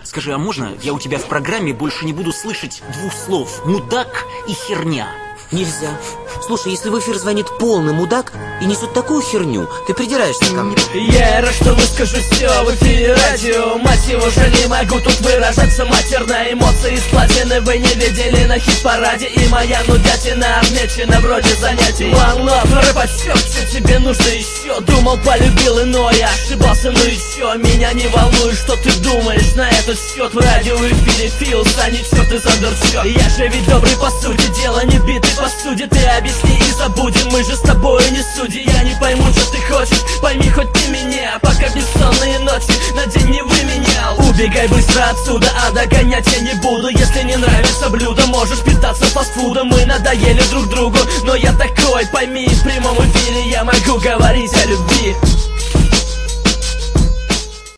Скажи, а можно я у тебя в программе больше не буду слышать двух слов: мудак и херня? Нельзя. Слушай, если в эфир звонит полный мудак и несут такую херню, ты придираешься ко мне. Я рад, что выскажу все в эфире радио. Мать его же не могу тут выражаться матерно. Эмоции из платины вы не видели на хит-параде. И моя нудятина отмечена вроде занятий. One love, рэп отсек, что тебе нужно еще? Думал, полюбил иное, ошибался, но еще. Меня не волнует, что ты думаешь на этот счет. В радио эфире Филс, а ничего ты задурчок. Я же ведь добрый по сути дела, не битый посуде. Ты объясни и забудем, мы же с тобой не судьи. Я не пойму, что ты хочешь, пойми хоть ты меня. Пока бессонные ночи на день не выменял. Убегай быстро отсюда, а догонять я не буду. Если не нравится блюдо, можешь питаться фастфудом. Мы надоели друг другу, но я такой, пойми, в прямом эфире я могу говорить о любви.